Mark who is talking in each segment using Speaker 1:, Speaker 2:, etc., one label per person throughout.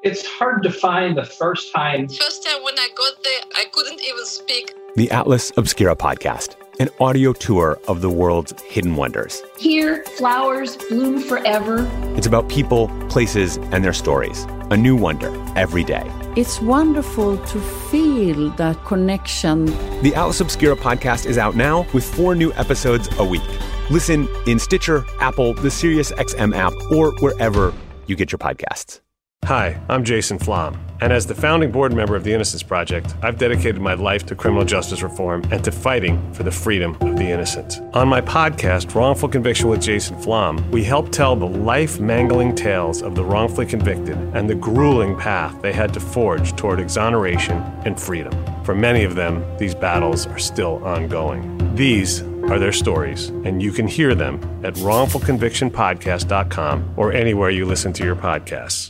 Speaker 1: It's hard to find the first time.
Speaker 2: First time when I got there, I couldn't even speak.
Speaker 3: The Atlas Obscura podcast, an audio tour of the world's hidden wonders.
Speaker 4: Here, flowers bloom forever.
Speaker 3: It's about people, places, and their stories. A new wonder every day.
Speaker 5: It's wonderful to feel that connection.
Speaker 3: The Atlas Obscura podcast is out now with 4 new episodes a week. Listen in Stitcher, Apple, the SiriusXM app, or wherever you get your podcasts.
Speaker 6: Hi, I'm Jason Flom, and as the founding board member of the Innocence Project, I've dedicated my life to criminal justice reform and to fighting for the freedom of the innocent. On my podcast, Wrongful Conviction with Jason Flom, we help tell the life-mangling tales of the wrongfully convicted and the grueling path they had to forge toward exoneration and freedom. For many of them, these battles are still ongoing. These are their stories, and you can hear them at wrongfulconvictionpodcast.com or anywhere you listen to your podcasts.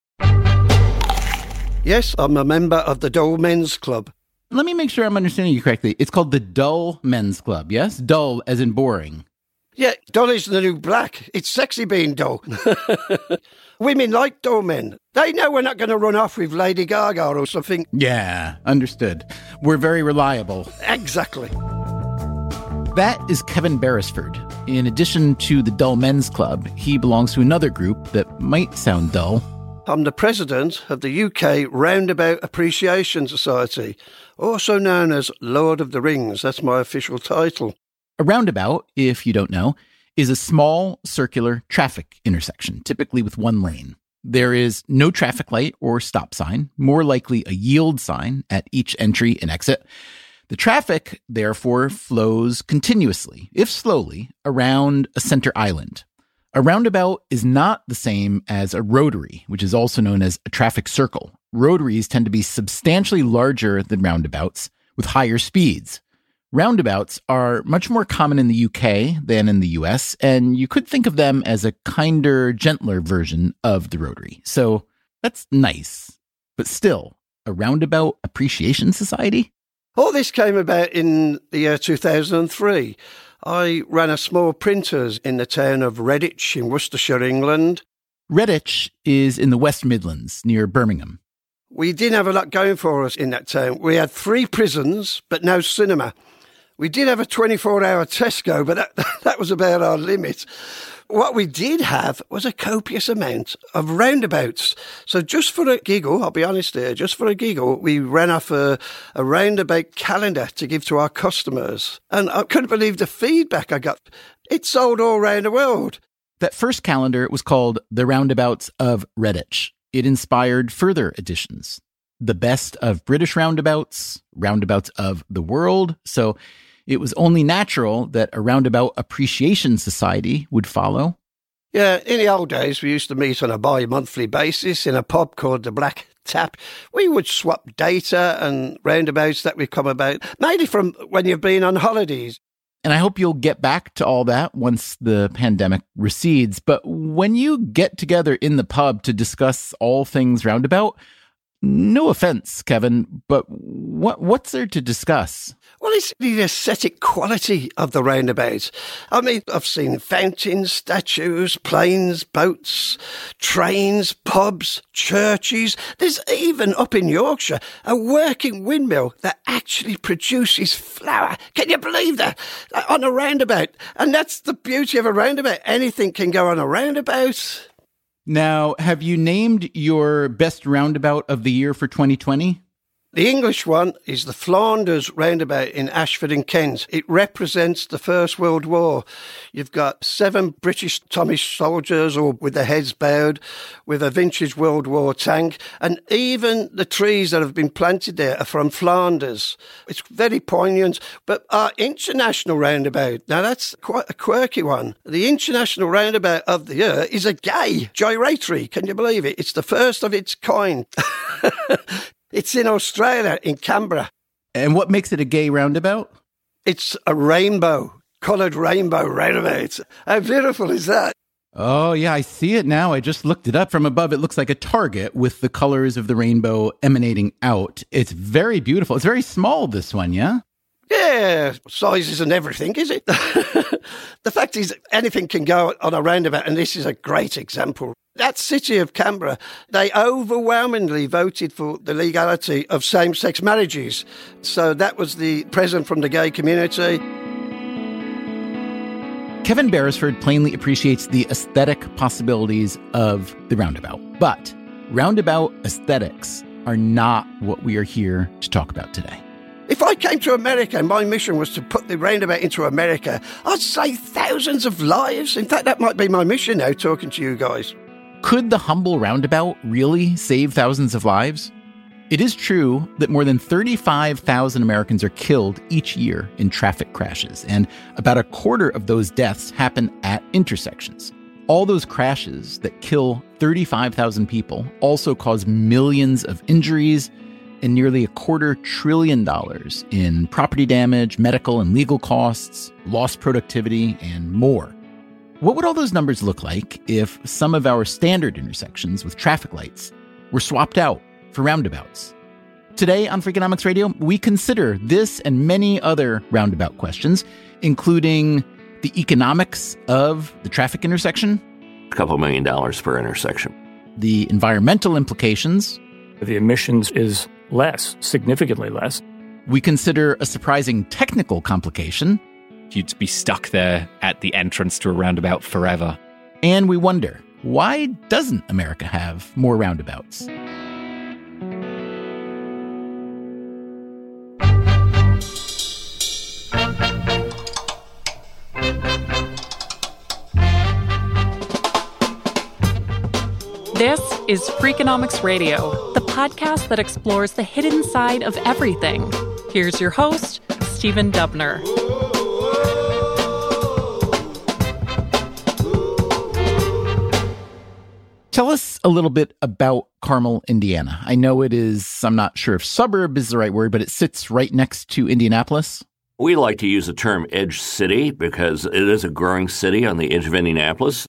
Speaker 7: Yes, I'm a member of the Dull Men's Club.
Speaker 8: Let me make sure I'm understanding you correctly. It's called the Dull Men's Club, yes? Dull as in boring.
Speaker 7: Yeah, dull is the new black. It's sexy being dull. Women like dull men. They know we're not going to run off with Lady Gaga or something.
Speaker 8: Yeah, understood. We're very reliable.
Speaker 7: Exactly.
Speaker 8: That is Kevin Beresford. In addition to the Dull Men's Club, he belongs to another group that might sound dull.
Speaker 7: I'm the president of the UK Roundabout Appreciation Society, also known as Lord of the Rings. That's my official title.
Speaker 8: A roundabout, if you don't know, is a small circular traffic intersection, typically with one lane. There is no traffic light or stop sign, more likely a yield sign at each entry and exit. The traffic, therefore, flows continuously, if slowly, around a center island. A roundabout is not the same as a rotary, which is also known as a traffic circle. Rotaries tend to be substantially larger than roundabouts with higher speeds. Roundabouts are much more common in the UK than in the US, and you could think of them as a kinder, gentler version of the rotary. So that's nice. But still, a roundabout appreciation society?
Speaker 7: All this came about in the year 2003. I ran a small printers in the town of Redditch in Worcestershire, England.
Speaker 8: Redditch is in the West Midlands, near Birmingham.
Speaker 7: We didn't have a lot going for us in that town. We had 3 prisons, but no cinema. We did have a 24-hour Tesco, but that was about our limit. What we did have was a copious amount of roundabouts. So just for a giggle, I'll be honest here, just for a giggle, we ran off a roundabout calendar to give to our customers. And I couldn't believe the feedback I got. It sold all around the world.
Speaker 8: That first calendar was called The Roundabouts of Redditch. It inspired further editions. The best of British roundabouts, roundabouts of the world. So it was only natural that a roundabout appreciation society would follow.
Speaker 7: Yeah, in the old days, we used to meet on a bi-monthly basis in a pub called the Black Tap. We would swap data and roundabouts that we've come about, mainly from when you've been on holidays.
Speaker 8: And I hope you'll get back to all that once the pandemic recedes. But when you get together in the pub to discuss all things roundabout, no offense, Kevin, but what's there to discuss?
Speaker 7: Well, it's the aesthetic quality of the roundabout. I mean, I've seen fountains, statues, planes, boats, trains, pubs, churches. There's even up in Yorkshire a working windmill that actually produces flour. Can you believe that? On a roundabout. And that's the beauty of a roundabout. Anything can go on a roundabout.
Speaker 8: Now, have you named your best roundabout of the year for 2020?
Speaker 7: The English one is the Flanders roundabout in Ashford in Kent. It represents the First World War. You've got 7 British Tommy soldiers, all with their heads bowed, with a vintage World War tank, and even the trees that have been planted there are from Flanders. It's very poignant. But our international roundabout, now that's quite a quirky one. The international roundabout of the year is a gay gyratory. Can you believe it? It's the first of its kind. It's in Australia, in Canberra.
Speaker 8: And what makes it a gay roundabout?
Speaker 7: It's a rainbow, coloured rainbow roundabout. How beautiful is that?
Speaker 8: Oh, yeah, I see it now. I just looked it up from above. It looks like a target with the colors of the rainbow emanating out. It's very beautiful. It's very small, this one, yeah?
Speaker 7: Yeah, size isn't everything, is it? The fact is, anything can go on a roundabout, and this is a great example. That city of Canberra, they overwhelmingly voted for the legality of same-sex marriages. So that was the present from the gay community.
Speaker 8: Kevin Beresford plainly appreciates the aesthetic possibilities of the roundabout. But roundabout aesthetics are not what we are here to talk about today.
Speaker 7: If I came to America and my mission was to put the roundabout into America, I'd save thousands of lives. In fact, that might be my mission now, talking to you guys.
Speaker 8: Could the humble roundabout really save thousands of lives? It is true that more than 35,000 Americans are killed each year in traffic crashes, and about a quarter of those deaths happen at intersections. All those crashes that kill 35,000 people also cause millions of injuries and nearly $250 billion in property damage, medical and legal costs, lost productivity, and more. What would all those numbers look like if some of our standard intersections with traffic lights were swapped out for roundabouts? Today on Freakonomics Radio, we consider this and many other roundabout questions, including the economics of the traffic intersection,
Speaker 9: a couple $1 million per intersection,
Speaker 8: the environmental implications.
Speaker 10: The emissions is less, significantly less.
Speaker 8: We consider a surprising technical complication.
Speaker 11: You'd be stuck there at the entrance to a roundabout forever.
Speaker 8: And we wonder, why doesn't America have more roundabouts?
Speaker 12: This is Freakonomics Radio, the podcast that explores the hidden side of everything. Here's your host, Stephen Dubner.
Speaker 8: Tell us a little bit about Carmel, Indiana. I know it is, I'm not sure if suburb is the right word, but it sits right next to Indianapolis.
Speaker 9: We like to use the term edge city because it is a growing city on the edge of Indianapolis.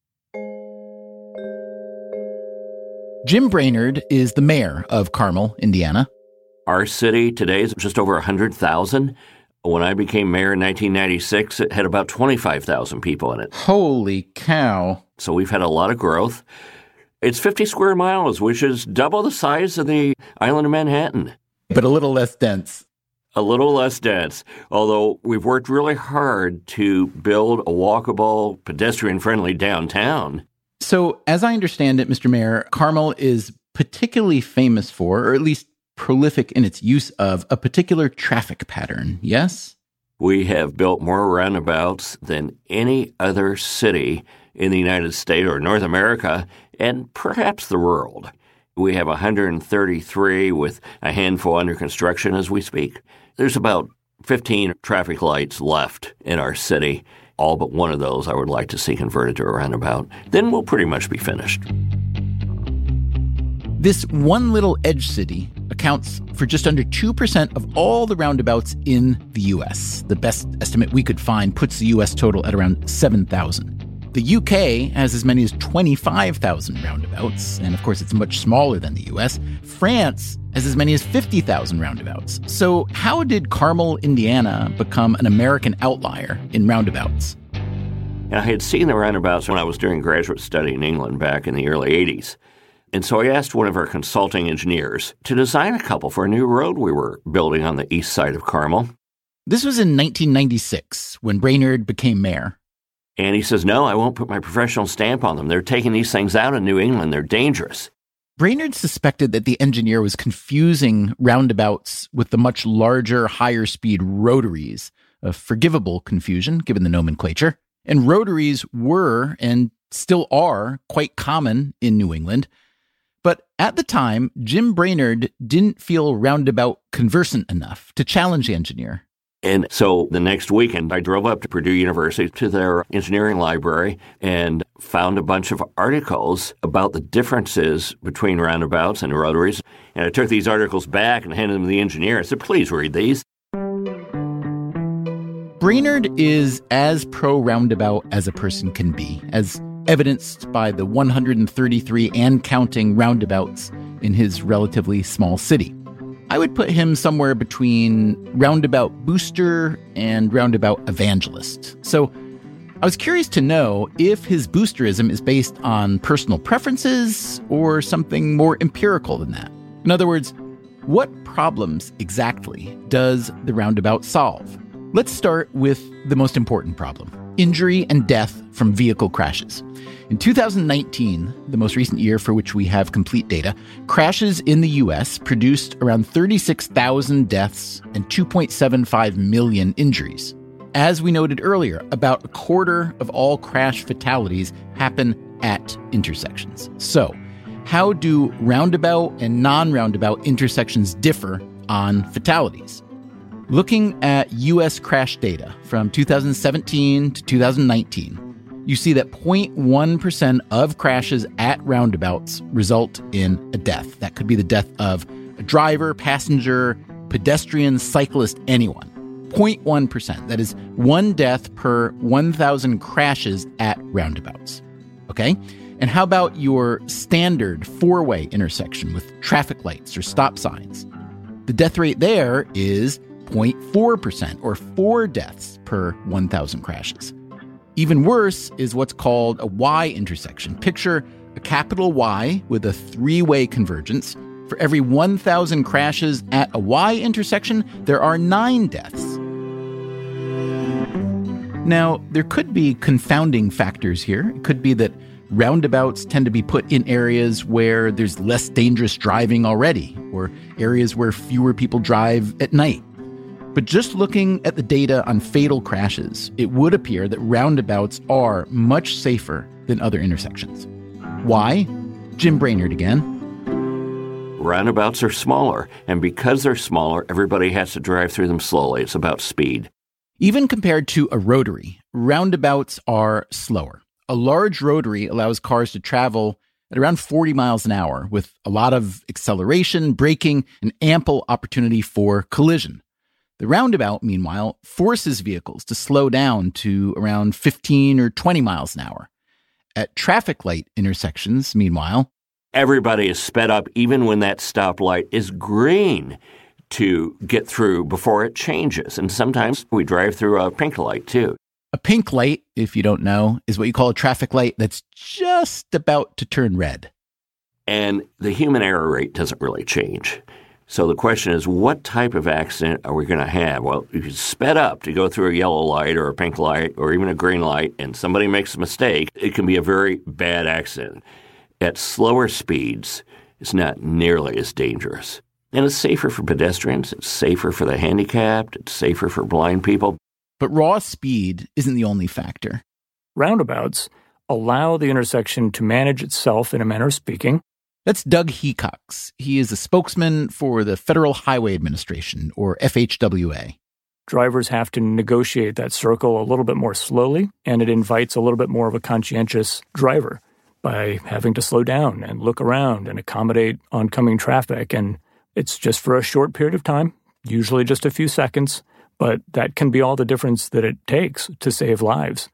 Speaker 8: Jim Brainerd is the mayor of Carmel, Indiana.
Speaker 9: Our city today is just over 100,000. When I became mayor in 1996, it had about 25,000 people in it.
Speaker 8: Holy cow.
Speaker 9: So we've had a lot of growth. It's 50 square miles, which is double the size of the island of Manhattan.
Speaker 8: But a little less dense.
Speaker 9: A little less dense, although we've worked really hard to build a walkable, pedestrian-friendly downtown.
Speaker 8: So, as I understand it, Mr. Mayor, Carmel is particularly famous for, or at least prolific in its use of, a particular traffic pattern, yes?
Speaker 9: We have built more roundabouts than any other city in the United States or North America, and perhaps the world. We have 133 with a handful under construction as we speak. There's about 15 traffic lights left in our city. All but one of those I would like to see converted to a roundabout. Then we'll pretty much be finished.
Speaker 8: This one little edge city accounts for just under 2% of all the roundabouts in the U.S. The best estimate we could find puts the U.S. total at around 7,000. The UK has as many as 25,000 roundabouts, and of course it's much smaller than the US. France has as many as 50,000 roundabouts. So how did Carmel, Indiana become an American outlier in roundabouts?
Speaker 9: And I had seen the roundabouts when I was doing graduate study in England back in the early 80s. And so I asked one of our consulting engineers to design a couple for a new road we were building on the east side of Carmel.
Speaker 8: This was in 1996 when Brainerd became mayor.
Speaker 9: And he says, no, I won't put my professional stamp on them. They're taking these things out in New England. They're dangerous.
Speaker 8: Brainerd suspected that the engineer was confusing roundabouts with the much larger, higher-speed rotaries, a forgivable confusion given the nomenclature. And rotaries were, and still are, quite common in New England. But at the time, Jim Brainerd didn't feel roundabout conversant enough to challenge the engineer.
Speaker 9: And so the next weekend, I drove up to Purdue University to their engineering library and found a bunch of articles about the differences between roundabouts and rotaries. And I took these articles back and handed them to the engineer. I said, please read these.
Speaker 8: Brainerd is as pro-roundabout as a person can be, as evidenced by the 133 and counting roundabouts in his relatively small city. I would put him somewhere between roundabout booster and roundabout evangelist. So I was curious to know if his boosterism is based on personal preferences or something more empirical than that. In other words, what problems exactly does the roundabout solve? Let's start with the most important problem: injury and death from vehicle crashes. In 2019, the most recent year for which we have complete data, crashes in the U.S. produced around 36,000 deaths and 2.75 million injuries. As we noted earlier, about a quarter of all crash fatalities happen at intersections. So, how do roundabout and non-roundabout intersections differ on fatalities? Looking at U.S. crash data from 2017 to 2019, you see that 0.1% of crashes at roundabouts result in a death. That could be the death of a driver, passenger, pedestrian, cyclist, anyone. 0.1%. That is one death per 1,000 crashes at roundabouts. Okay? And how about your standard four-way intersection with traffic lights or stop signs? The death rate there is 0.4%, or 4 deaths per 1,000 crashes. Even worse is what's called a Y intersection. Picture a capital Y with a three-way convergence. For every 1,000 crashes at a Y intersection, there are 9 deaths. Now, there could be confounding factors here. It could be that roundabouts tend to be put in areas where there's less dangerous driving already, or areas where fewer people drive at night. But just looking at the data on fatal crashes, it would appear that roundabouts are much safer than other intersections. Why? Jim Brainerd again.
Speaker 9: Roundabouts are smaller, and because they're smaller, everybody has to drive through them slowly. It's about speed.
Speaker 8: Even compared to a rotary, roundabouts are slower. A large rotary allows cars to travel at around 40 miles an hour with a lot of acceleration, braking, and ample opportunity for collision. The roundabout, meanwhile, forces vehicles to slow down to around 15 or 20 miles an hour. At traffic light intersections, meanwhile,
Speaker 9: everybody is sped up even when that stoplight is green to get through before it changes. And sometimes we drive through a pink light, too.
Speaker 8: A pink light, if you don't know, is what you call a traffic light that's just about to turn red.
Speaker 9: And the human error rate doesn't really change. So the question is, what type of accident are we going to have? Well, if you sped up to go through a yellow light or a pink light or even a green light and somebody makes a mistake, it can be a very bad accident. At slower speeds, it's not nearly as dangerous. And it's safer for pedestrians, it's safer for the handicapped, it's safer for blind people.
Speaker 8: But raw speed isn't the only factor.
Speaker 10: Roundabouts allow the intersection to manage itself in a manner of speaking.
Speaker 8: That's Doug Hecox. He is a spokesman for the Federal Highway Administration, or FHWA.
Speaker 10: Drivers have to negotiate that circle a little bit more slowly, and it invites a little bit more of a conscientious driver by having to slow down and look around and accommodate oncoming traffic. And it's just for a short period of time, usually just a few seconds, but that can be all the difference that it takes to save lives.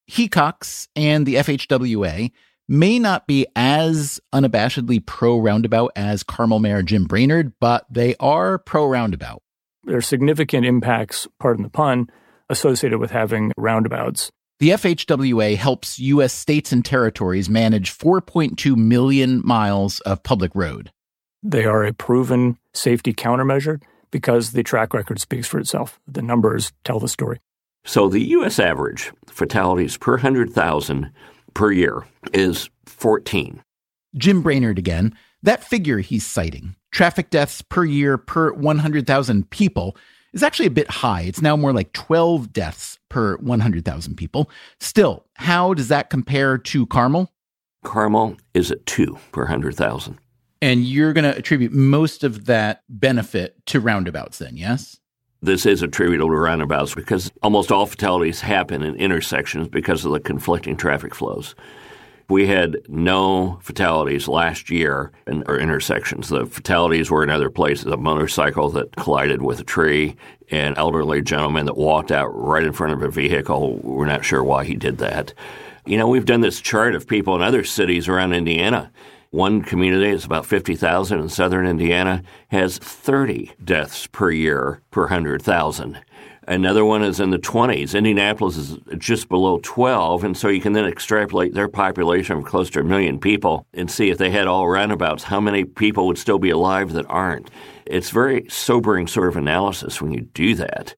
Speaker 8: Hecox and the FHWA may not be as unabashedly pro-roundabout as Carmel Mayor Jim Brainerd, but they are pro-roundabout.
Speaker 10: There are significant impacts, pardon the pun, associated with having roundabouts.
Speaker 8: The FHWA helps U.S. states and territories manage 4.2 million miles of public road.
Speaker 10: They are a proven safety countermeasure because the track record speaks for itself. The numbers tell the story.
Speaker 9: So the U.S. average fatalities per 100,000 per year is 14.
Speaker 8: Jim Brainerd again. That figure he's citing, traffic deaths per year per 100,000 people, is actually a bit high. It's now more like 12 deaths per 100,000 people. Still, how does that compare to Carmel?
Speaker 9: Carmel is at 2 per 100,000.
Speaker 8: And you're going to attribute most of that benefit to roundabouts then, yes?
Speaker 9: This is attributable to roundabouts because almost all fatalities happen in intersections because of the conflicting traffic flows. We had no fatalities last year in our intersections. The fatalities were in other places, a motorcycle that collided with a tree, an elderly gentleman that walked out right in front of a vehicle. We're not sure why he did that. You know, we've done this chart of people in other cities around Indiana. One community, it's about 50,000 in southern Indiana, has 30 deaths per year per 100,000. Another one is in the 20s. Indianapolis is just below 12, and so you can then extrapolate their population of close to 1 million people and see if they had all roundabouts, how many people would still be alive that aren't. It's very sobering sort of analysis when you do that.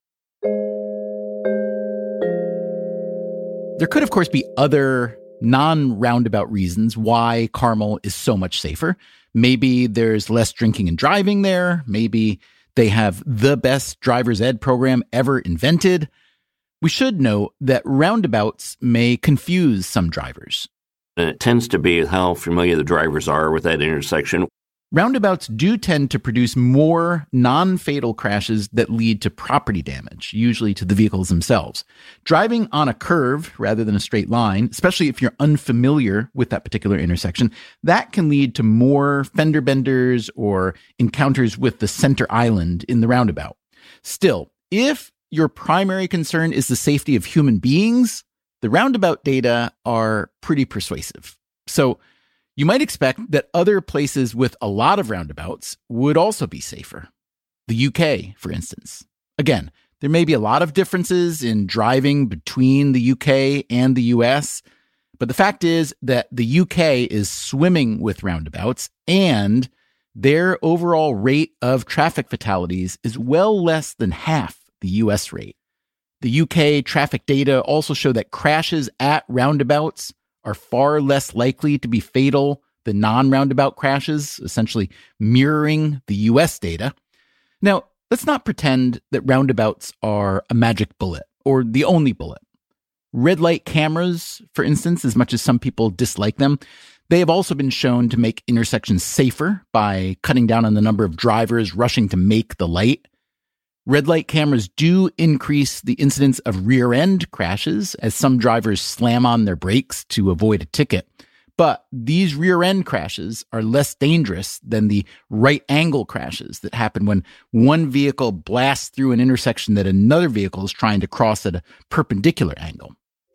Speaker 8: There could, of course, be other non-roundabout reasons why Carmel is so much safer. Maybe there's less drinking and driving there. Maybe they have the best driver's ed program ever invented. We should note that roundabouts may confuse some drivers.
Speaker 9: And it tends to be how familiar the drivers are with that intersection.
Speaker 8: Roundabouts do tend to produce more non-fatal crashes that lead to property damage, usually to the vehicles themselves. Driving on a curve rather than a straight line, especially if you're unfamiliar with that particular intersection, that can lead to more fender benders or encounters with the center island in the roundabout. Still, if your primary concern is the safety of human beings, the roundabout data are pretty persuasive. So, you might expect that other places with a lot of roundabouts would also be safer. The UK, for instance. Again, there may be a lot of differences in driving between the UK and the US, but the fact is that the UK is swimming with roundabouts, and their overall rate of traffic fatalities is well less than half the US rate. The UK traffic data also show that crashes at roundabouts are far less likely to be fatal than non-roundabout crashes, essentially mirroring the US data. Now, let's not pretend that roundabouts are a magic bullet or the only bullet. Red light cameras, for instance, as much as some people dislike them, they have also been shown to make intersections safer by cutting down on the number of drivers rushing to make the light. Red light cameras do increase the incidence of rear-end crashes as some drivers slam on their brakes to avoid a ticket. But these rear-end crashes are less dangerous than the right-angle crashes that happen when one vehicle blasts through an intersection that another vehicle is trying to cross at a perpendicular angle.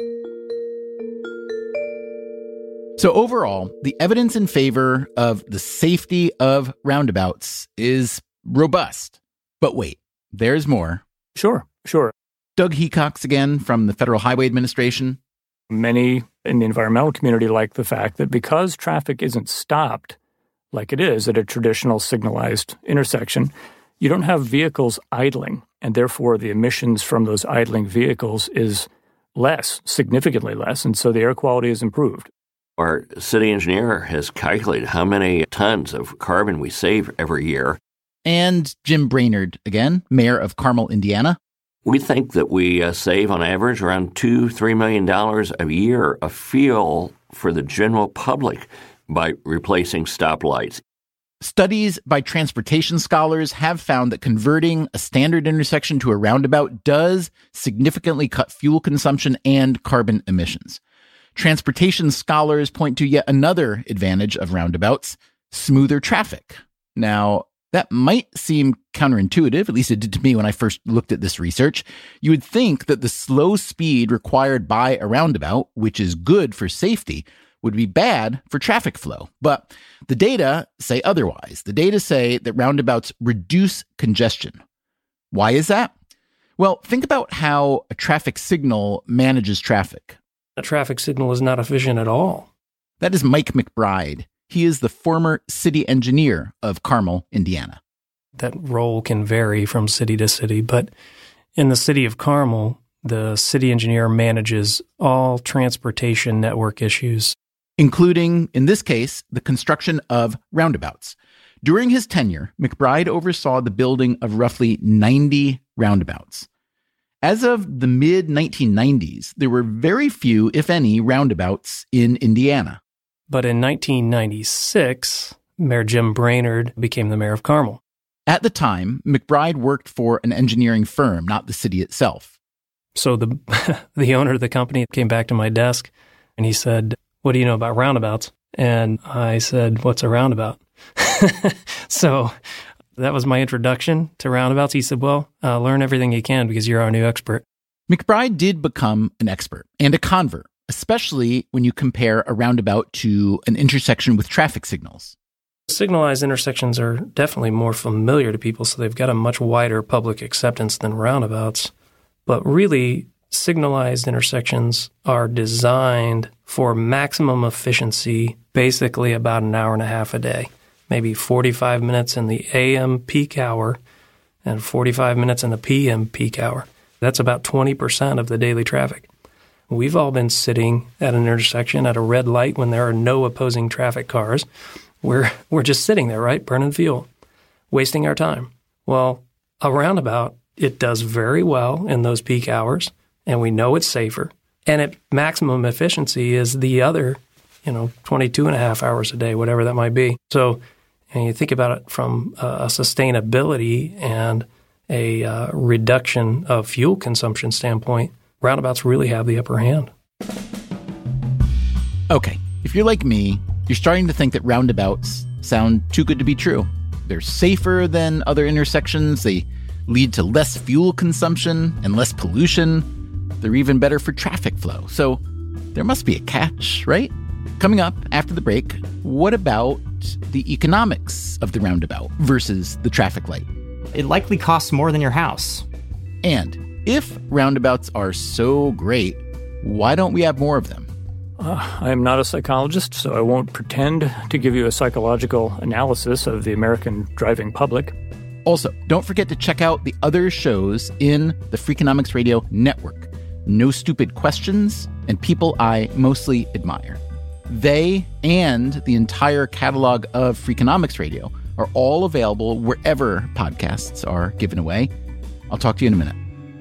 Speaker 8: So overall, the evidence in favor of the safety of roundabouts is robust. But wait. There's more.
Speaker 10: Sure.
Speaker 8: Doug Hecox again from the Federal Highway Administration.
Speaker 10: Many in the environmental community like the fact that because traffic isn't stopped like it is at a traditional signalized intersection, you don't have vehicles idling, and therefore the emissions from those idling vehicles is less, significantly less, and so the air quality is improved.
Speaker 9: Our city engineer has calculated how many tons of carbon we save every year.
Speaker 8: And Jim Brainerd, again, mayor of Carmel, Indiana.
Speaker 9: We think that we save on average around $2-3 million a year of fuel for the general public by replacing stoplights.
Speaker 8: Studies by transportation scholars have found that converting a standard intersection to a roundabout does significantly cut fuel consumption and carbon emissions. Transportation scholars point to yet another advantage of roundabouts: smoother traffic. Now, that might seem counterintuitive, at least it did to me when I first looked at this research. You would think that the slow speed required by a roundabout, which is good for safety, would be bad for traffic flow. But the data say otherwise. The data say that roundabouts reduce congestion. Why is that? Well, think about how a traffic signal manages traffic.
Speaker 13: A traffic signal is not efficient at all.
Speaker 8: That is Mike McBride. He is the former city engineer of Carmel, Indiana.
Speaker 13: That role can vary from city to city, but in the city of Carmel, the city engineer manages all transportation network issues,
Speaker 8: including, in this case, the construction of roundabouts. During his tenure, McBride oversaw the building of roughly 90 roundabouts. As of the mid-1990s, there were very few, if any, roundabouts in Indiana.
Speaker 13: But in 1996, Mayor Jim Brainerd became the mayor of Carmel.
Speaker 8: At the time, McBride worked for an engineering firm, not the city itself.
Speaker 13: So the owner of the company came back to my desk and he said, "What do you know about roundabouts?" And I said, "What's a roundabout?" So that was my introduction to roundabouts. He said, "Well, learn everything you can because you're our new expert."
Speaker 8: McBride did become an expert and a convert especially when you compare a roundabout to an intersection with traffic signals.
Speaker 13: Signalized intersections are definitely more familiar to people, so they've got a much wider public acceptance than roundabouts. But really, signalized intersections are designed for maximum efficiency, basically about an hour and a half a day, maybe 45 minutes in the AM peak hour and 45 minutes in the PM peak hour. That's about 20% of the daily traffic. We've all been sitting at an intersection at a red light when there are no opposing traffic cars. We're just sitting there, right, burning fuel, wasting our time. Well, a roundabout, it does very well in those peak hours, and we know it's safer. And at maximum efficiency is the other, 22 and a half hours a day, whatever that might be. So you think about it from a sustainability and a reduction of fuel consumption standpoint, roundabouts really have the upper hand.
Speaker 8: Okay, if you're like me, you're starting to think that roundabouts sound too good to be true. They're safer than other intersections. They lead to less fuel consumption and less pollution. They're even better for traffic flow. So there must be a catch, right? Coming up after the break, what about the economics of the roundabout versus the traffic light?
Speaker 14: It likely costs more than your house.
Speaker 8: And if roundabouts are so great, why don't we have more of them?
Speaker 10: I am not a psychologist, so I won't pretend to give you a psychological analysis of the American driving public.
Speaker 8: Also, don't forget to check out the other shows in the Freakonomics Radio network. No Stupid Questions and People I Mostly Admire. They and the entire catalog of Freakonomics Radio are all available wherever podcasts are given away. I'll talk to you in a minute.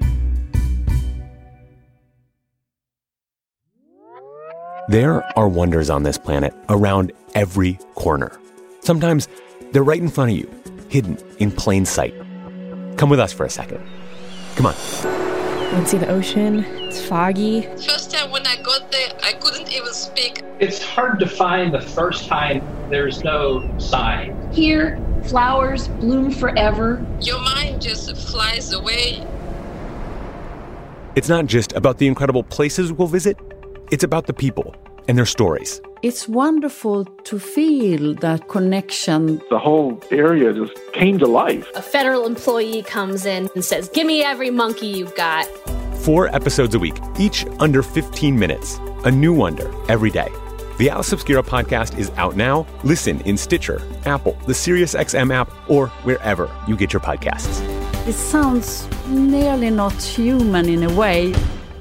Speaker 3: There are wonders on this planet around every corner. Sometimes they're right in front of you, hidden in plain sight. Come with us for a second. Come on.
Speaker 15: You can see the ocean. It's foggy.
Speaker 2: First time when I got there, I couldn't even speak.
Speaker 1: It's hard to find the first time there's no sign.
Speaker 4: Here, flowers bloom forever.
Speaker 2: Your mind just flies away.
Speaker 3: It's not just about the incredible places we'll visit. It's about the people and their stories.
Speaker 5: It's wonderful to feel that connection.
Speaker 16: The whole area just came to life.
Speaker 17: A federal employee comes in and says, "Give me every monkey you've got."
Speaker 3: 4 episodes a week, each under 15 minutes. A new wonder every day. The Alice Obscura podcast is out now. Listen in Stitcher, Apple, the SiriusXM app, or wherever you get your podcasts.
Speaker 5: It sounds nearly not human in a way.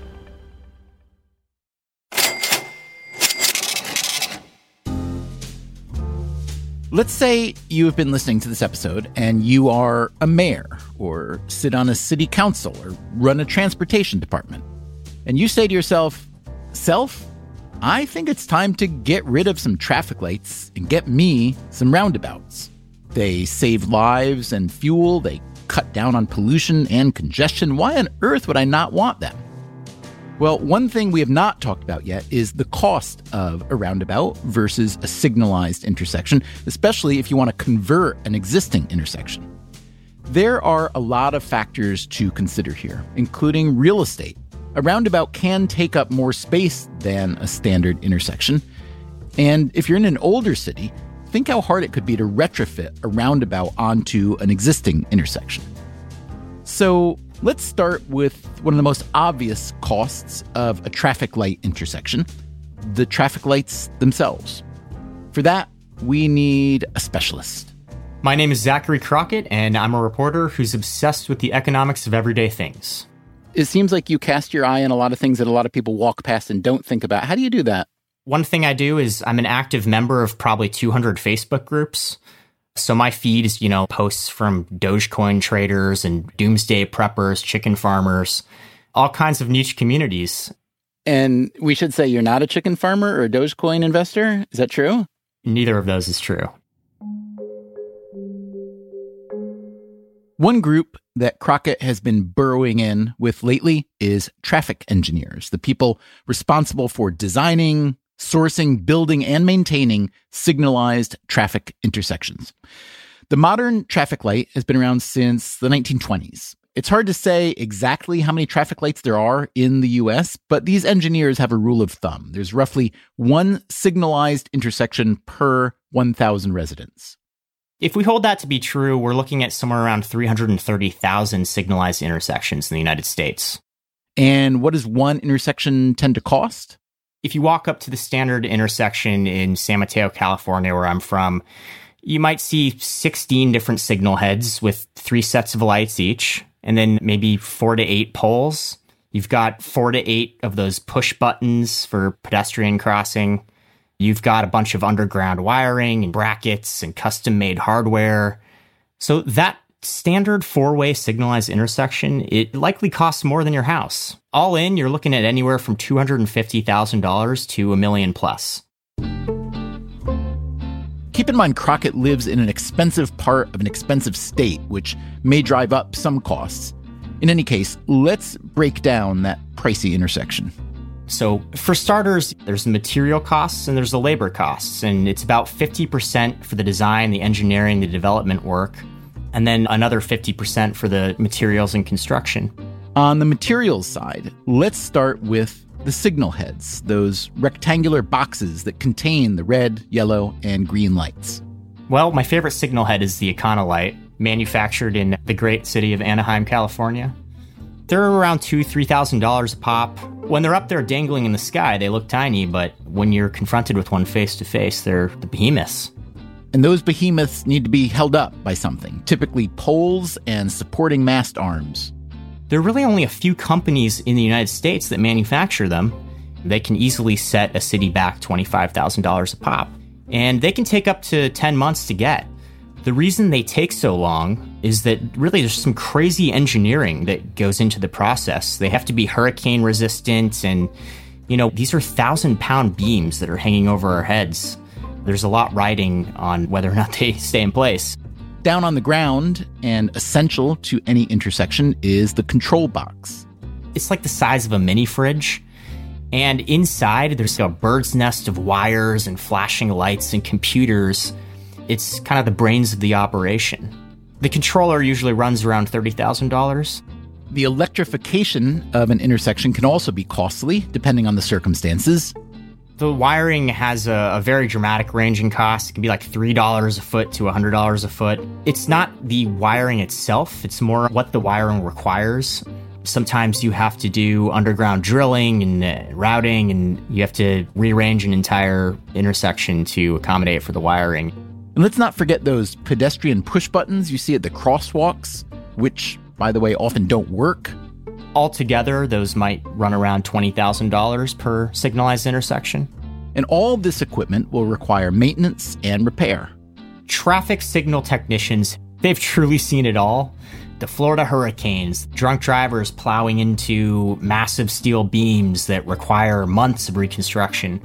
Speaker 8: Let's say you have been listening to this episode and you are a mayor or sit on a city council or run a transportation department. And you say to yourself, I think it's time to get rid of some traffic lights and get me some roundabouts. They save lives and fuel. They cut down on pollution and congestion. Why on earth would I not want them? Well, one thing we have not talked about yet is the cost of a roundabout versus a signalized intersection, especially if you want to convert an existing intersection. There are a lot of factors to consider here, including real estate. A roundabout can take up more space than a standard intersection. And if you're in an older city, think how hard it could be to retrofit a roundabout onto an existing intersection. So let's start with one of the most obvious costs of a traffic light intersection, the traffic lights themselves. For that, we need a specialist.
Speaker 14: My name is Zachary Crockett, and I'm a reporter who's obsessed with the economics of everyday things.
Speaker 8: It seems like you cast your eye on a lot of things that a lot of people walk past and don't think about. How do you do that?
Speaker 14: One thing I do is I'm an active member of probably 200 Facebook groups. So my feed is, posts from Dogecoin traders and doomsday preppers, chicken farmers, all kinds of niche communities.
Speaker 8: And we should say you're not a chicken farmer or a Dogecoin investor. Is that true?
Speaker 14: Neither of those is true.
Speaker 8: One group that Crockett has been burrowing in with lately is traffic engineers, the people responsible for designing, sourcing, building, and maintaining signalized traffic intersections. The modern traffic light has been around since the 1920s. It's hard to say exactly how many traffic lights there are in the US, but these engineers have a rule of thumb. There's roughly one signalized intersection per 1,000 residents.
Speaker 14: If we hold that to be true, we're looking at somewhere around 330,000 signalized intersections in the United States.
Speaker 8: And what does one intersection tend to cost?
Speaker 14: If you walk up to the standard intersection in San Mateo, California, where I'm from, you might see 16 different signal heads with 3 sets of lights each, and then maybe 4 to 8 poles. You've got 4 to 8 of those push buttons for pedestrian crossing. You've got a bunch of underground wiring and brackets and custom-made hardware. So that standard 4-way signalized intersection, it likely costs more than your house. All in, you're looking at anywhere from $250,000 to $1 million plus.
Speaker 8: Keep in mind, Crockett lives in an expensive part of an expensive state, which may drive up some costs. In any case, let's break down that pricey intersection.
Speaker 14: So for starters, there's the material costs and there's the labor costs. And it's about 50% for the design, the engineering, the development work, and then another 50% for the materials and construction.
Speaker 8: On the materials side, let's start with the signal heads, those rectangular boxes that contain the red, yellow, and green lights.
Speaker 14: Well, my favorite signal head is the Econolite, manufactured in the great city of Anaheim, California. They're around $2,000-$3,000 a pop. When they're up there dangling in the sky, they look tiny, but when you're confronted with one face-to-face, they're the behemoths.
Speaker 8: And those behemoths need to be held up by something, typically poles and supporting mast arms.
Speaker 14: There are really only a few companies in the United States that manufacture them. They can easily set a city back $25,000 a pop, and they can take up to 10 months to get. The reason they take so long is that really there's some crazy engineering that goes into the process. They have to be hurricane resistant, and these are 1,000-pound beams that are hanging over our heads. There's a lot riding on whether or not they stay in place.
Speaker 8: Down on the ground, and essential to any intersection, is the control box.
Speaker 14: It's like the size of a mini fridge. And inside, there's a bird's nest of wires and flashing lights and computers. It's kind of the brains of the operation. The controller usually runs around $30,000.
Speaker 8: The electrification of an intersection can also be costly, depending on the circumstances.
Speaker 14: The wiring has a very dramatic range in cost. It can be like $3 a foot to $100 a foot. It's not the wiring itself, it's more what the wiring requires. Sometimes you have to do underground drilling and routing, and you have to rearrange an entire intersection to accommodate for the wiring.
Speaker 8: And let's not forget those pedestrian push buttons you see at the crosswalks, which, by the way, often don't work.
Speaker 14: Altogether, those might run around $20,000 per signalized intersection.
Speaker 8: And all of this equipment will require maintenance and repair.
Speaker 14: Traffic signal technicians, they've truly seen it all. The Florida hurricanes, drunk drivers plowing into massive steel beams that require months of reconstruction.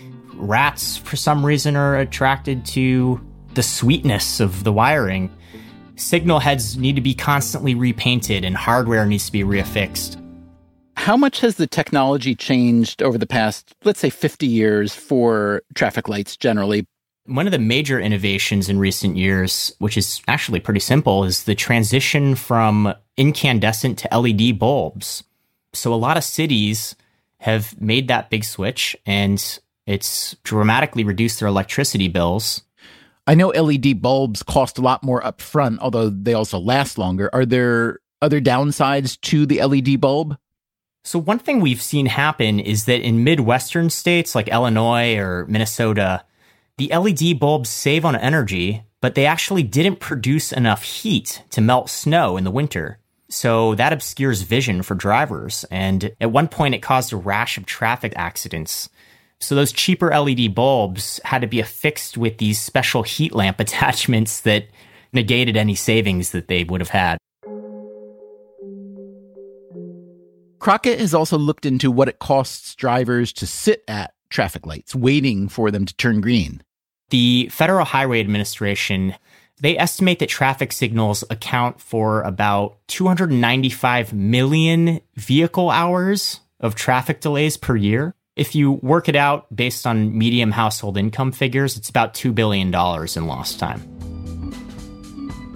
Speaker 14: Rats, for some reason, are attracted to the sweetness of the wiring. Signal heads need to be constantly repainted and hardware needs to be reaffixed.
Speaker 8: How much has the technology changed over the past, let's say, 50 years for traffic lights generally?
Speaker 14: One of the major innovations in recent years, which is actually pretty simple, is the transition from incandescent to LED bulbs. So a lot of cities have made that big switch, and it's dramatically reduced their electricity bills.
Speaker 8: I know LED bulbs cost a lot more upfront, although they also last longer. Are there other downsides to the LED bulb?
Speaker 14: So one thing we've seen happen is that in Midwestern states like Illinois or Minnesota, the LED bulbs save on energy, but they actually didn't produce enough heat to melt snow in the winter. So that obscures vision for drivers. And at one point, it caused a rash of traffic accidents. So those cheaper LED bulbs had to be affixed with these special heat lamp attachments that negated any savings that they would have had.
Speaker 8: Crockett has also looked into what it costs drivers to sit at traffic lights, waiting for them to turn green.
Speaker 14: The Federal Highway Administration, they estimate that traffic signals account for about 295 million vehicle hours of traffic delays per year. If you work it out based on median household income figures, it's about $2 billion in lost time.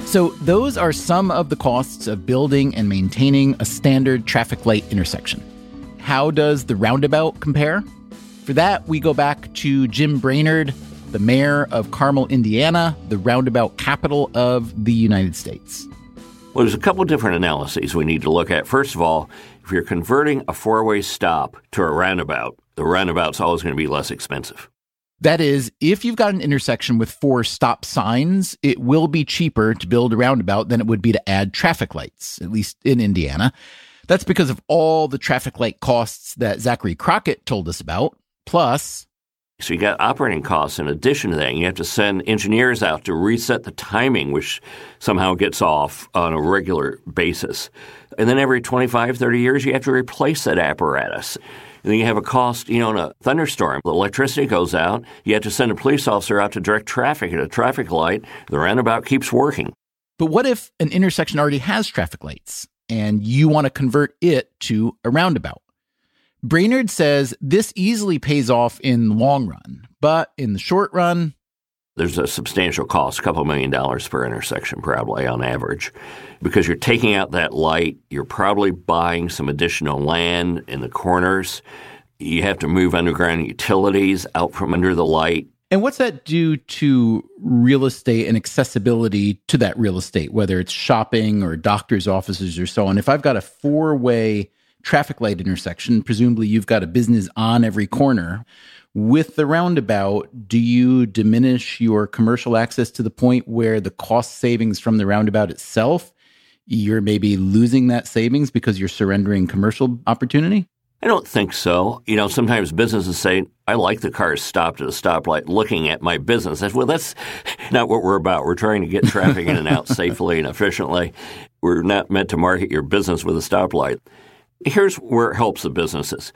Speaker 8: So those are some of the costs of building and maintaining a standard traffic light intersection. How does the roundabout compare? For that, we go back to Jim Brainerd, the mayor of Carmel, Indiana, the roundabout capital of the United States.
Speaker 9: Well, there's a couple different analyses we need to look at. First of all, if you're converting a four-way stop to a roundabout, the roundabout's always going to be less expensive.
Speaker 8: That is, if you've got an intersection with 4 stop signs, it will be cheaper to build a roundabout than it would be to add traffic lights, at least in Indiana. That's because of all the traffic light costs that Zachary Crockett told us about. Plus,
Speaker 9: so you got operating costs in addition to that. You have to send engineers out to reset the timing, which somehow gets off on a regular basis. And then every 25, 30 years, you have to replace that apparatus. And then you have a cost, in a thunderstorm. The electricity goes out. You have to send a police officer out to direct traffic at a traffic light. The roundabout keeps working.
Speaker 8: But what if an intersection already has traffic lights and you want to convert it to a roundabout? Brainerd says this easily pays off in the long run, but in the short run,
Speaker 9: there's a substantial cost, a couple $1 million per intersection probably on average. Because you're taking out that light, you're probably buying some additional land in the corners. You have to move underground utilities out from under the light.
Speaker 8: And what's that do to real estate and accessibility to that real estate, whether it's shopping or doctor's offices or so on? If I've got a 4-way traffic light intersection, presumably you've got a business on every corner. With the roundabout, do you diminish your commercial access to the point where the cost savings from the roundabout itself, you're maybe losing that savings because you're surrendering commercial opportunity?
Speaker 9: I don't think so. Sometimes businesses say, I like the cars stopped at a stoplight looking at my business. That's not what we're about. We're trying to get traffic in and out safely and efficiently. We're not meant to market your business with a stoplight. Here's where it helps the businesses.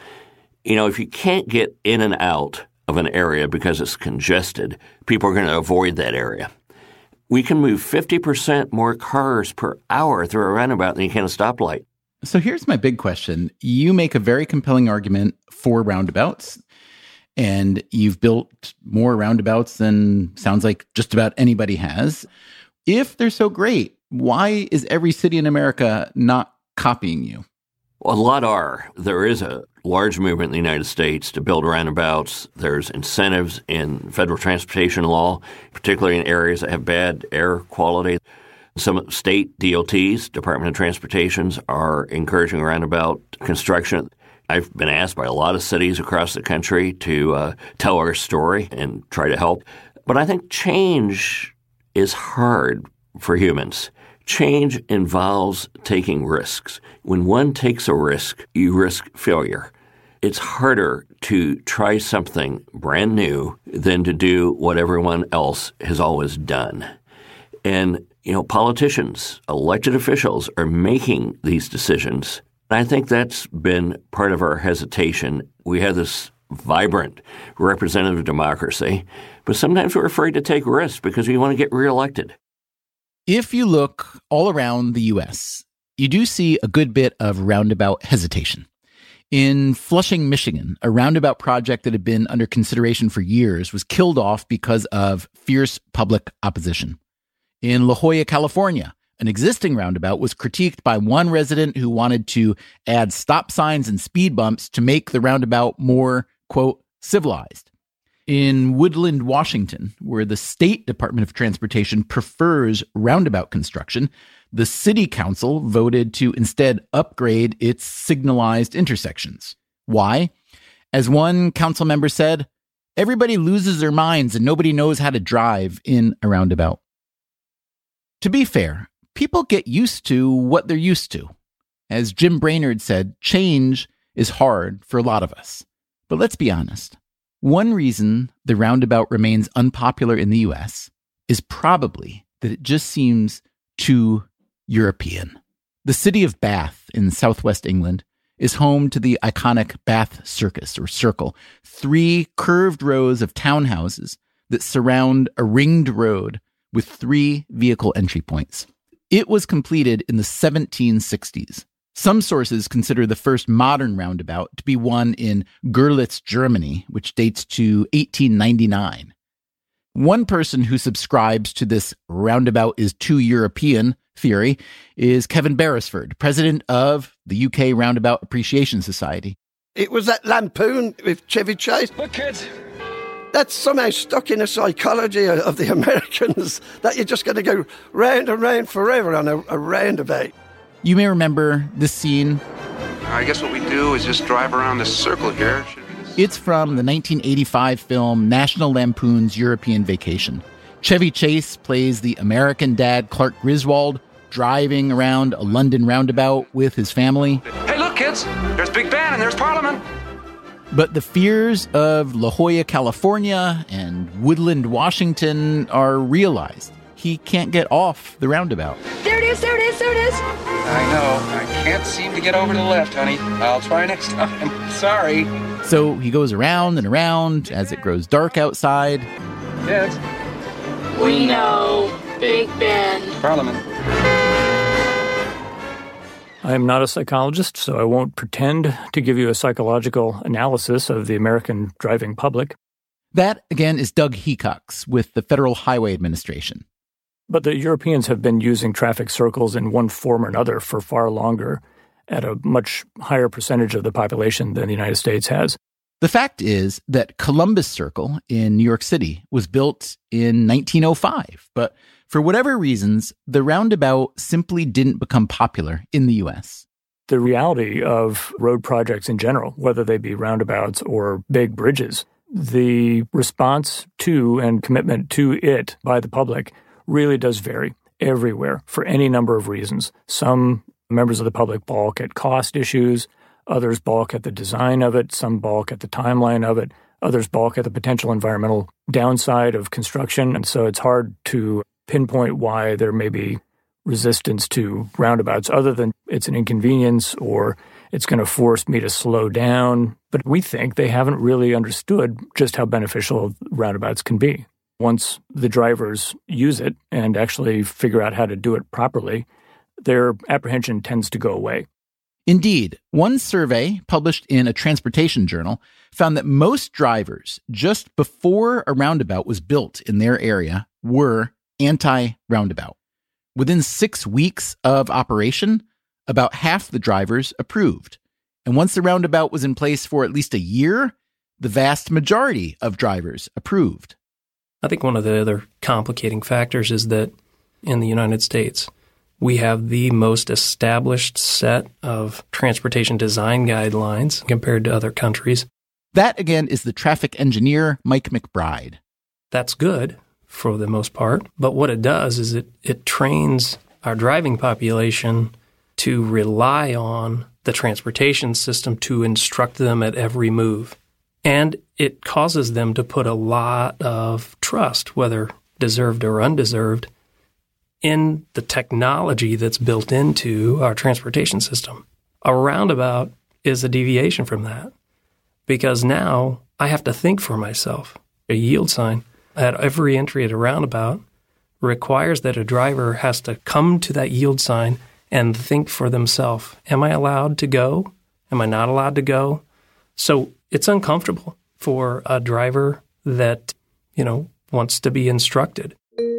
Speaker 9: If you can't get in and out of an area because it's congested, people are going to avoid that area. We can move 50% more cars per hour through a roundabout than you can a stoplight.
Speaker 8: So here's my big question. You make a very compelling argument for roundabouts, and you've built more roundabouts than sounds like just about anybody has. If they're so great, why is every city in America not copying you?
Speaker 9: Well, a lot are. There is a large movement in the United States to build roundabouts. There's incentives in federal transportation law, particularly in areas that have bad air quality. Some state DOTs, Department of Transportations, are encouraging roundabout construction. I've been asked by a lot of cities across the country to tell our story and try to help. But I think change is hard for humans. Change involves taking risks. When one takes a risk, you risk failure. It's harder to try something brand new than to do what everyone else has always done. And, politicians, elected officials are making these decisions. And I think that's been part of our hesitation. We have this vibrant representative democracy, but sometimes we're afraid to take risks because we want to get reelected.
Speaker 8: If you look all around the U.S., you do see a good bit of roundabout hesitation. In Flushing, Michigan, a roundabout project that had been under consideration for years was killed off because of fierce public opposition. In La Jolla, California, an existing roundabout was critiqued by one resident who wanted to add stop signs and speed bumps to make the roundabout more, quote, civilized. In Woodland, Washington, where the State Department of Transportation prefers roundabout construction, the city council voted to instead upgrade its signalized intersections. Why? As one council member said, everybody loses their minds and nobody knows how to drive in a roundabout. To be fair, people get used to what they're used to. As Jim Brainerd said, change is hard for a lot of us. But let's be honest. One reason the roundabout remains unpopular in the U.S. is probably that it just seems too European. The city of Bath in southwest England is home to the iconic Bath Circus, or Circle, 3 curved rows of townhouses that surround a ringed road with 3 vehicle entry points. It was completed in the 1760s. Some sources consider the first modern roundabout to be one in Görlitz, Germany, which dates to 1899. One person who subscribes to this roundabout is too European theory is Kevin Beresford, president of the UK Roundabout Appreciation Society.
Speaker 7: It was that lampoon with Chevy Chase.
Speaker 18: Look, kids.
Speaker 7: That's somehow stuck in the psychology of the Americans, that you're just going to go round and round forever on a roundabout.
Speaker 8: You may remember this scene.
Speaker 18: I guess what we do is just drive around this circle here.
Speaker 8: It's from the 1985 film National Lampoon's European Vacation. Chevy Chase plays the American dad Clark Griswold, driving around a London roundabout with his family.
Speaker 18: Hey, look, kids! There's Big Ben and there's Parliament!
Speaker 8: But the fears of La Jolla, California and Woodland, Washington are realized. He can't get off the roundabout.
Speaker 19: There it is, there it is, there it is!
Speaker 18: I know. I can't seem to get over to the left, honey. I'll try next time. Sorry.
Speaker 8: So he goes around and around as it grows dark outside.
Speaker 18: Kids.
Speaker 2: We know Big Ben.
Speaker 18: Parliament.
Speaker 10: I am not a psychologist, so I won't pretend to give you a psychological analysis of the American driving public.
Speaker 8: That, again, is Doug Hecox with the Federal Highway Administration.
Speaker 10: But the Europeans have been using traffic circles in one form or another for far longer, at a much higher percentage of the population than the United States has.
Speaker 8: The fact is that Columbus Circle in New York City was built in 1905, but for whatever reasons, the roundabout simply didn't become popular in the U.S.
Speaker 10: The reality of road projects in general, whether they be roundabouts or big bridges, the response to and commitment to it by the public really does vary everywhere for any number of reasons. Some members of the public balk at cost issues, others balk at the design of it, some balk at the timeline of it, others balk at the potential environmental downside of construction. And so it's hard to pinpoint why there may be resistance to roundabouts other than it's an inconvenience or it's going to force me to slow down. But we think they haven't really understood just how beneficial roundabouts can be. Once the drivers use it and actually figure out how to do it properly, their apprehension tends to go away.
Speaker 8: Indeed, one survey published in a transportation journal found that most drivers, just before a roundabout was built in their area, were anti-roundabout. Within 6 weeks of operation, about half the drivers approved. And once the roundabout was in place for at least a year, the vast majority of drivers approved.
Speaker 13: I think one of the other complicating factors is that in the United States, we have the most established set of transportation design guidelines compared to other countries.
Speaker 8: That, again, is the traffic engineer, Mike McBride.
Speaker 13: That's good for the most part, but what it does is it trains our driving population to rely on the transportation system to instruct them at every move. And it causes them to put a lot of trust, whether deserved or undeserved, in the technology that's built into our transportation system. A roundabout is a deviation from that, because now I have to think for myself. A yield sign at every entry at a roundabout requires that a driver has to come to that yield sign and think for themselves. Am I allowed to go? Am I not allowed to go? So it's uncomfortable for a driver that, wants to be instructed.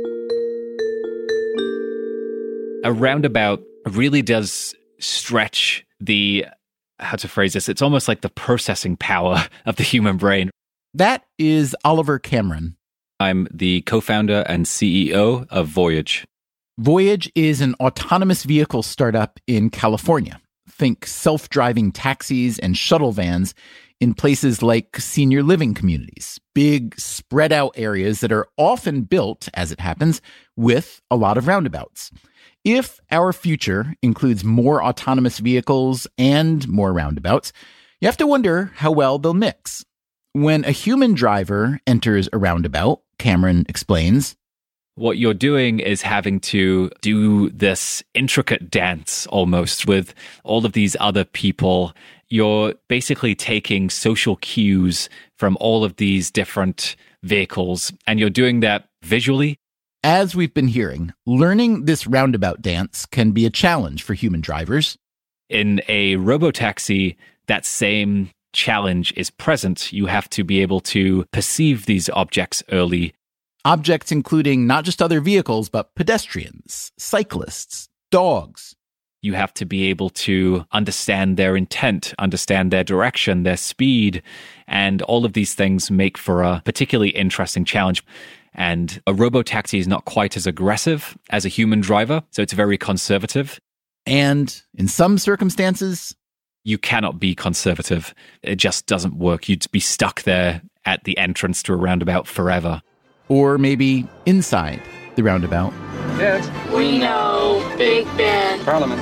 Speaker 11: A roundabout really does stretch how to phrase this, it's almost like the processing power of the human brain.
Speaker 8: That is Oliver Cameron.
Speaker 11: I'm the co-founder and CEO of Voyage.
Speaker 8: Voyage is an autonomous vehicle startup in California. Think self-driving taxis and shuttle vans in places like senior living communities, big spread out areas that are often built, as it happens, with a lot of roundabouts. If our future includes more autonomous vehicles and more roundabouts, you have to wonder how well they'll mix. When a human driver enters a roundabout, Cameron explains,
Speaker 11: what you're doing is having to do this intricate dance almost with all of these other people. You're basically taking social cues from all of these different vehicles, and you're doing that visually.
Speaker 8: As we've been hearing, learning this roundabout dance can be a challenge for human drivers.
Speaker 11: In a robotaxi, that same challenge is present. You have to be able to perceive these objects early.
Speaker 8: Objects including not just other vehicles, but pedestrians, cyclists, dogs.
Speaker 11: You have to be able to understand their intent, understand their direction, their speed, and all of these things make for a particularly interesting challenge. And a robotaxi is not quite as aggressive as a human driver, so it's very conservative.
Speaker 8: And in some circumstances,
Speaker 11: you cannot be conservative. It just doesn't work. You'd be stuck there at the entrance to a roundabout forever.
Speaker 8: Or maybe inside the roundabout.
Speaker 18: Yes.
Speaker 2: We know, Big Ben.
Speaker 18: Parliament.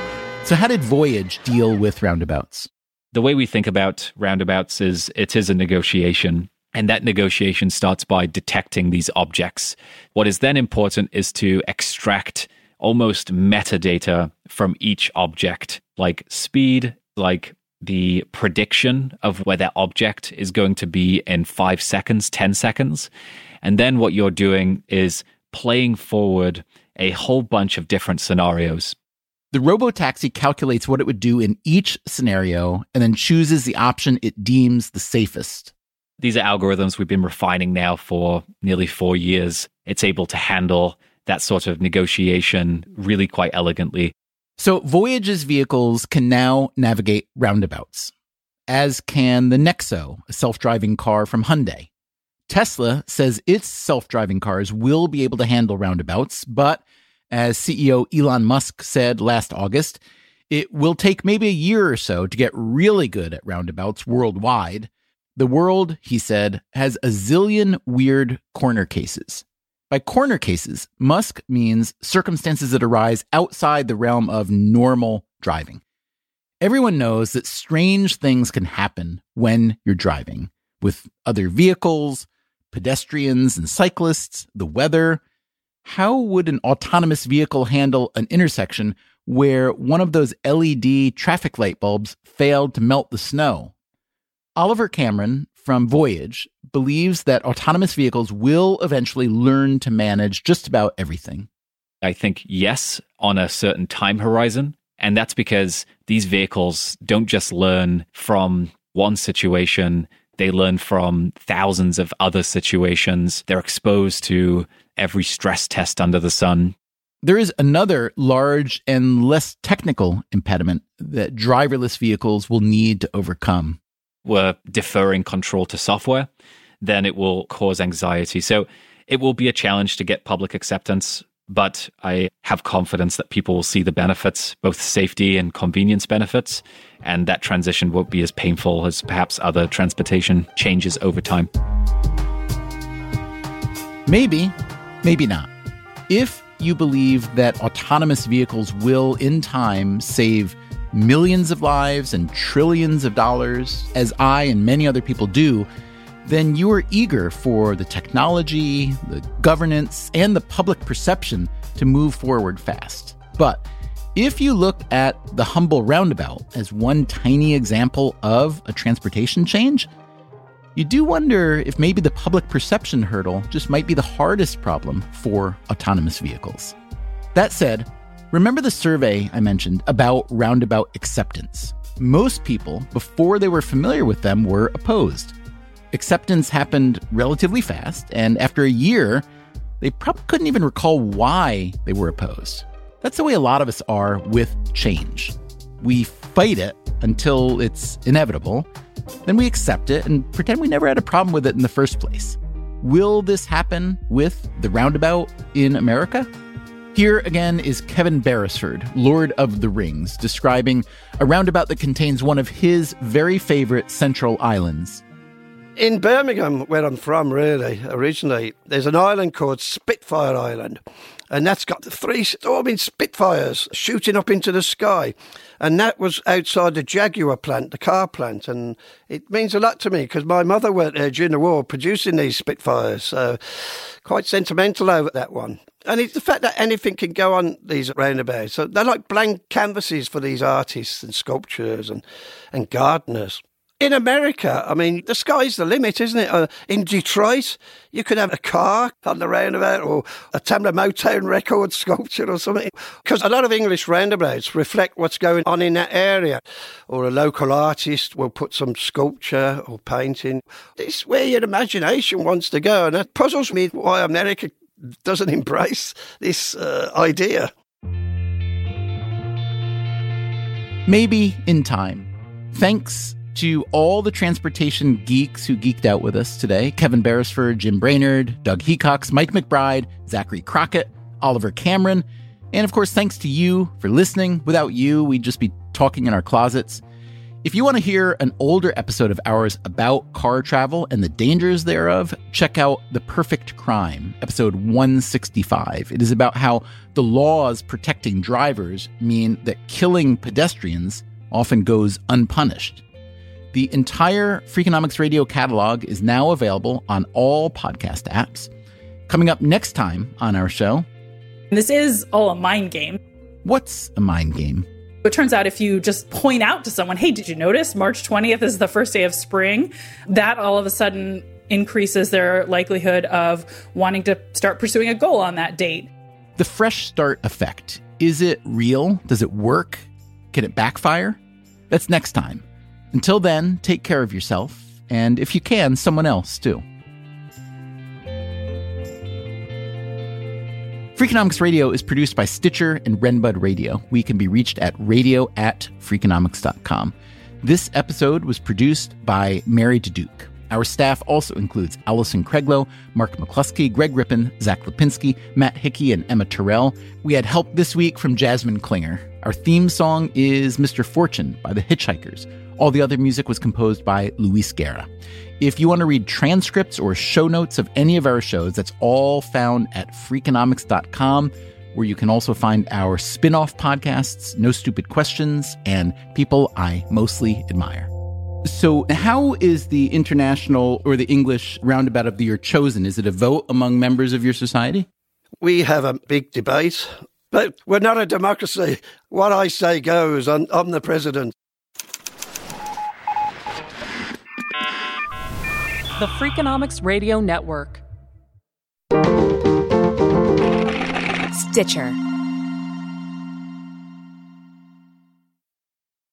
Speaker 8: So how did Voyage deal with roundabouts?
Speaker 11: The way we think about roundabouts is it is a negotiation. And that negotiation starts by detecting these objects. What is then important is to extract almost metadata from each object, like speed, like the prediction of where that object is going to be in 5 seconds, 10 seconds. And then what you're doing is playing forward a whole bunch of different scenarios.
Speaker 8: The robotaxi calculates what it would do in each scenario and then chooses the option it deems the safest.
Speaker 11: These are algorithms we've been refining now for nearly 4 years. It's able to handle that sort of negotiation really quite elegantly.
Speaker 8: So Voyage's vehicles can now navigate roundabouts, as can the Nexo, a self-driving car from Hyundai. Tesla says its self-driving cars will be able to handle roundabouts, but as CEO Elon Musk said last August, it will take maybe a year or so to get really good at roundabouts worldwide. The world, he said, has a zillion weird corner cases. By corner cases, Musk means circumstances that arise outside the realm of normal driving. Everyone knows that strange things can happen when you're driving, with other vehicles, pedestrians and cyclists, the weather. How would an autonomous vehicle handle an intersection where one of those LED traffic light bulbs failed to melt the snow? Oliver Cameron from Voyage believes that autonomous vehicles will eventually learn to manage just about everything.
Speaker 11: I think yes, on a certain time horizon. And that's because these vehicles don't just learn from one situation. They learn from thousands of other situations. They're exposed to every stress test under the sun.
Speaker 8: There is another large and less technical impediment that driverless vehicles will need to overcome.
Speaker 11: We're deferring control to software, then it will cause anxiety. So it will be a challenge to get public acceptance, but I have confidence that people will see the benefits, both safety and convenience benefits, and that transition won't be as painful as perhaps other transportation changes over time.
Speaker 8: Maybe, maybe not. If you believe that autonomous vehicles will, in time, save millions of lives and trillions of dollars, as I and many other people do, then you are eager for the technology, the governance, and the public perception to move forward fast. But if you look at the humble roundabout as one tiny example of a transportation change, you do wonder if maybe the public perception hurdle just might be the hardest problem for autonomous vehicles. That said, remember the survey I mentioned about roundabout acceptance? Most people, before they were familiar with them, were opposed. Acceptance happened relatively fast, and after a year, they probably couldn't even recall why they were opposed. That's the way a lot of us are with change. We fight it until it's inevitable, then we accept it and pretend we never had a problem with it in the first place. Will this happen with the roundabout in America? Here again is Kevin Beresford, Lord of the Rings, describing a roundabout that contains one of his very favorite central islands.
Speaker 7: In Birmingham, where I'm from really, originally, there's an island called Spitfire Island. And that's got 3 storming Spitfires shooting up into the sky. And that was outside the Jaguar plant, the car plant. And it means a lot to me because my mother worked there during the war producing these Spitfires. So quite sentimental over that one. And it's the fact that anything can go on these roundabouts. So they're like blank canvases for these artists and sculptors and gardeners. In America, I mean, the sky's the limit, isn't it? In Detroit, you could have a car on the roundabout or a Tamla Motown record sculpture or something. Because a lot of English roundabouts reflect what's going on in that area. Or a local artist will put some sculpture or painting. It's where your imagination wants to go. And that puzzles me why America doesn't embrace this idea.
Speaker 8: Maybe in time. Thanks to all the transportation geeks who geeked out with us today. Kevin Beresford, Jim Brainerd, Doug Hecox, Mike McBride, Zachary Crockett, Oliver Cameron. And of course, thanks to you for listening. Without you, we'd just be talking in our closets. If you want to hear an older episode of ours about car travel and the dangers thereof, check out The Perfect Crime, episode 165. It is about how the laws protecting drivers mean that killing pedestrians often goes unpunished. The entire Freakonomics Radio catalog is now available on all podcast apps. Coming up next time on our show...
Speaker 19: This is all a mind game.
Speaker 8: What's a mind game?
Speaker 19: It turns out if you just point out to someone, hey, did you notice March 20th is the first day of spring? That all of a sudden increases their likelihood of wanting to start pursuing a goal on that date.
Speaker 8: The fresh start effect. Is it real? Does it work? Can it backfire? That's next time. Until then, take care of yourself, and if you can, someone else too. Freakonomics Radio is produced by Stitcher and Renbud Radio. We can be reached at radio@freakonomics.com. This episode was produced by Mary DeDuke. Our staff also includes Allison Craiglow, Mark McCluskey, Greg Rippin, Zach Lipinski, Matt Hickey, and Emma Terrell. We had help this week from Jasmine Klinger. Our theme song is Mr. Fortune by The Hitchhikers. All the other music was composed by Luis Guerra. If you want to read transcripts or show notes of any of our shows, that's all found at Freakonomics.com, where you can also find our spin-off podcasts, No Stupid Questions, and People I Mostly Admire. So how is the international or the English roundabout of the year chosen? Is it a vote among members of your society?
Speaker 7: We have a big debate, but we're not a democracy. What I say goes. I'm the president.
Speaker 12: The Freakonomics Radio Network.
Speaker 20: Stitcher.